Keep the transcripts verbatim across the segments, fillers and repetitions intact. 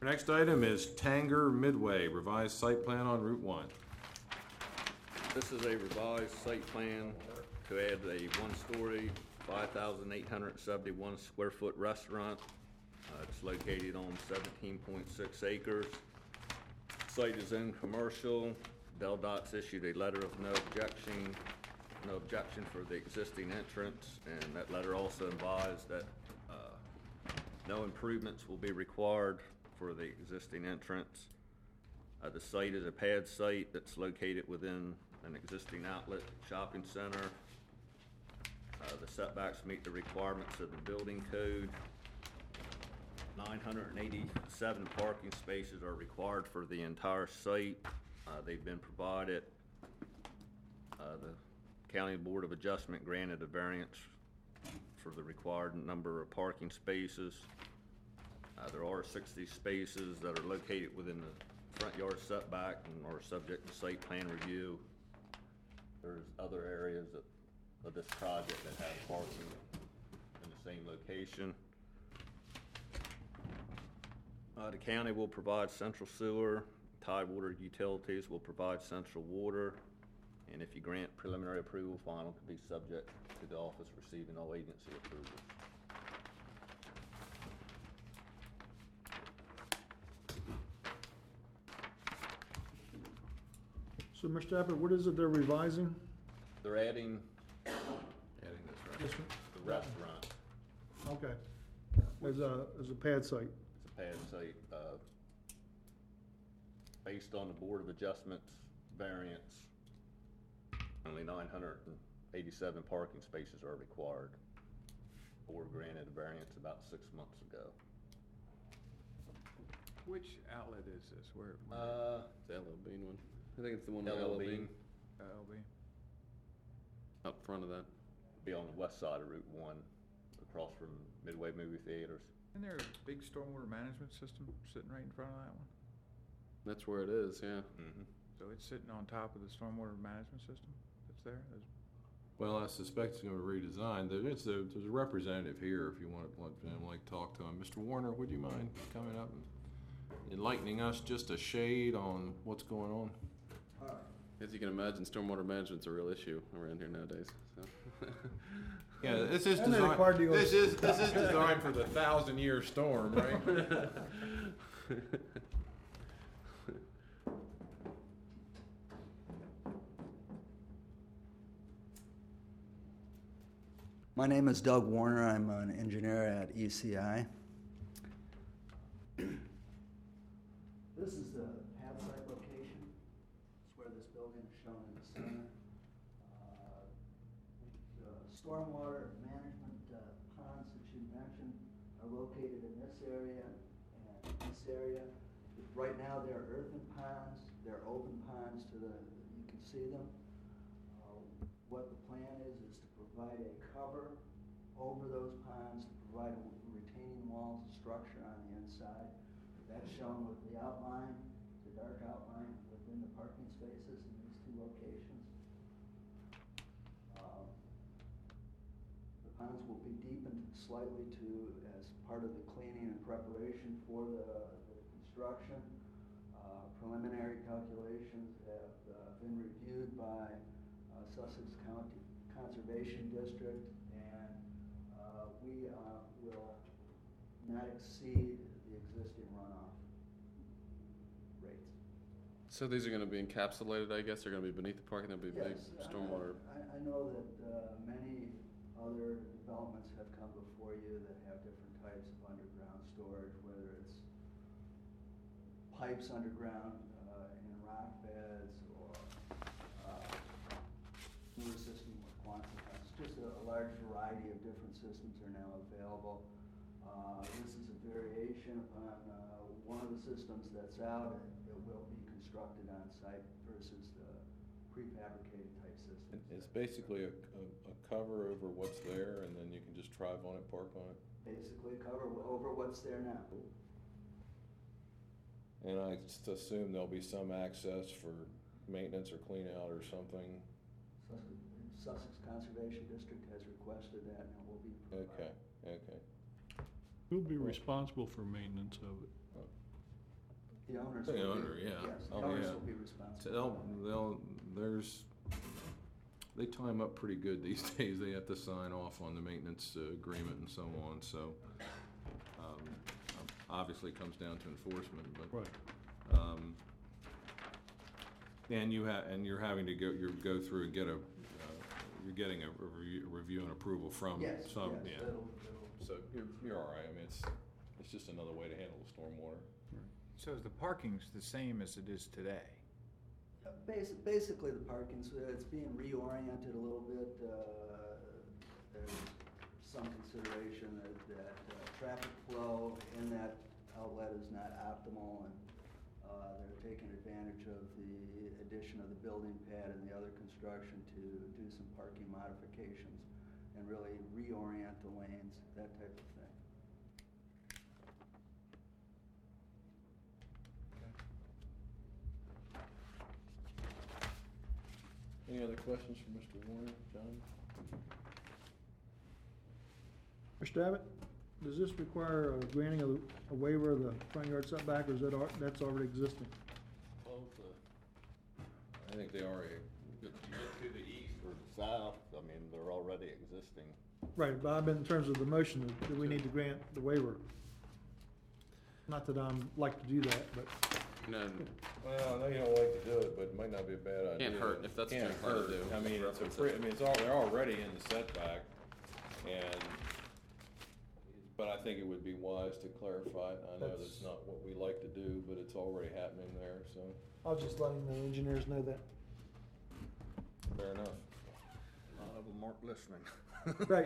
Our next item is Tanger Midway, revised site plan on Route one. This is a revised site plan to add a one-story, five thousand eight hundred seventy-one square foot restaurant. Uh, It's located on seventeen point six acres. Site is in commercial. Del Dot's issued a letter of no objection, no objection for the existing entrance, and that letter also advised that uh, no improvements will be required for the existing entrance. Uh, The site is a pad site that's located within an existing outlet shopping center. Uh, The setbacks meet the requirements of the building code. nine hundred eighty-seven parking spaces are required for the entire site. Uh, They've been provided. Uh, The County Board of Adjustment granted a variance for the required number of parking spaces. Uh, There are sixty spaces that are located within the front yard setback and are subject to site plan review. There's other areas of, of this project that have parking in the same location. Uh, the county will provide central sewer, Tidewater Utilities will provide central water, and if you grant preliminary approval, final could be subject to the office receiving all agency approvals. So, Mister Abbott, what is it they're revising? They're adding, adding this, right? Yes, sir. The restaurant. Okay. As a, as a pad site. It's a pad site, uh, based on the Board of Adjustments variance, only nine hundred eighty-seven parking spaces are required. Board granted a variance about six months ago. Which outlet is this? Where? Uh, It's the L L Bean one. I think it's the one with L L L L Bean Bean L B? up front of that. be on the west side of Route one, across from Midway Movie Theaters. Isn't there a big stormwater management system sitting right in front of that one? That's where it is, yeah. Mm-hmm. So it's sitting on top of the stormwater management system that's there? There's- Well, I suspect it's gonna be redesigned. There is a, there's a representative here if you want to, like, like, talk to him. Mister Warner, would you mind coming up and enlightening us just a shade on what's going on? As you can imagine, stormwater management's a real issue around here nowadays. So. Yeah, this is And then designed, Cardio- this is, this is designed for the thousand-year storm, right? My name is Doug Warner. I'm an engineer at E C I. This is the pad site location. It's where this building is shown in the center. Uh, The stormwater management uh, ponds that you mentioned are located in this area and this area. Right now, they're earthen ponds. They're open ponds to the, you can see them. Uh, What the plan is, is to provide a cover over those ponds, to provide a retaining walls structure on the inside. That's shown with the outline, the dark outline within the parking spaces in these two locations. Um, The ponds will be deepened slightly to, as part of the cleaning and preparation for the, the construction. Uh, Preliminary calculations have uh, been reviewed by uh, Sussex County Conservation District, and uh, we uh, will not exceed the existing runoff rates. So these are going to be encapsulated, I guess. They're going to be beneath the parking. There'll be big Yes, I- stormwater. I, I know that uh, many other developments have come before you that have different types of underground storage, whether it's pipes underground uh, in rock beds or uh, newer system with Quantum. Just a, a large variety of different systems are now available. Uh, this is a variation upon uh, one of the systems that's out, and it will be constructed on site versus the prefabricated type systems. It's basically a, a, a cover over what's there, and then you can just drive on it, park on it. Basically cover over what's there now. And I just assume there'll be some access for maintenance or clean out or something. Sussex Sussex Conservation District has requested that, and it will be provided. Okay, okay. Who'll be responsible for maintenance of it? The owners. The will be- owner, yeah. Yes, the Oh, owners yeah. will be So responsible. they'll, they'll, there's, they time up pretty good these days. They have to sign off on the maintenance uh, agreement and so on, so, um, obviously it comes down to enforcement, but. Right. Um, and you ha- and you're having to go, you go through and get a, uh, you're getting a review, review and approval from Yes, some, yes, yeah. it'll, it'll, So you're, you're all right. I mean, it's, it's just another way to handle the stormwater. So is the parking's the same as it is today? uh, basi- basically the parking, so it's being reoriented a little bit. Uh, there's some consideration that, that uh, traffic flow in that outlet is not optimal, and uh, they're taking advantage of the addition of the building pad and the other construction to do some parking modifications and really reorient the lanes, that type of thing. Any other questions for Mister Warner, John? Mister Abbott, does this require a granting of a waiver of the front yard setback, or is that, al- that's already existing? Both, uh, I think they already, to the east or the south, I mean, they're already existing. Right, but I've been, in terms of the motion, do we need to grant the waiver? Not that I'm like to do that, but, No, well, I know you don't like to do it, but it might not be a bad idea. Can't hurt if that's what Can't you're trying hurt. to do. I mean, it's a Reference pre, it. I mean, it's all, they're already in the setback, and, but I think it would be wise to clarify it. I know That's- that's not what we like to do, but it's already happening there, so, I was just letting the engineers know that. fair enough. A lot of them aren't listening. Right.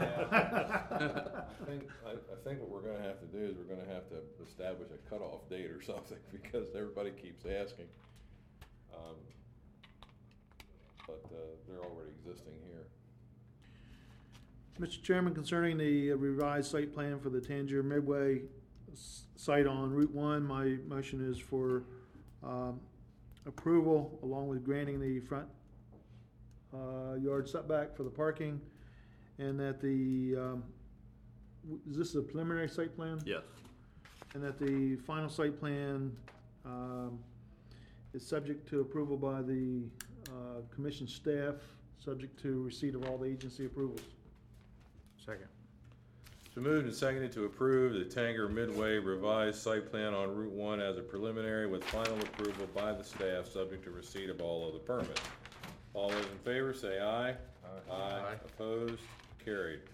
I think, I, I think what we're gonna have to do is we're gonna have to establish a cutoff date or something, because everybody keeps asking. Um, But, uh, they're already existing here. Mister Chairman, concerning the revised site plan for the Tangier Midway s- site on Route One, my motion is for, um, approval along with granting the front, uh, yard setback for the parking, and that the, um, w- is this a preliminary site plan? Yes. And that the final site plan, um, is subject to approval by the, uh, commission staff, subject to receipt of all the agency approvals. Second. It's been moved and seconded to approve the Tanger Midway revised site plan on Route One as a preliminary with final approval by the staff, subject to receipt of all other permits. All those in favor say aye. Aye. Opposed? Carried.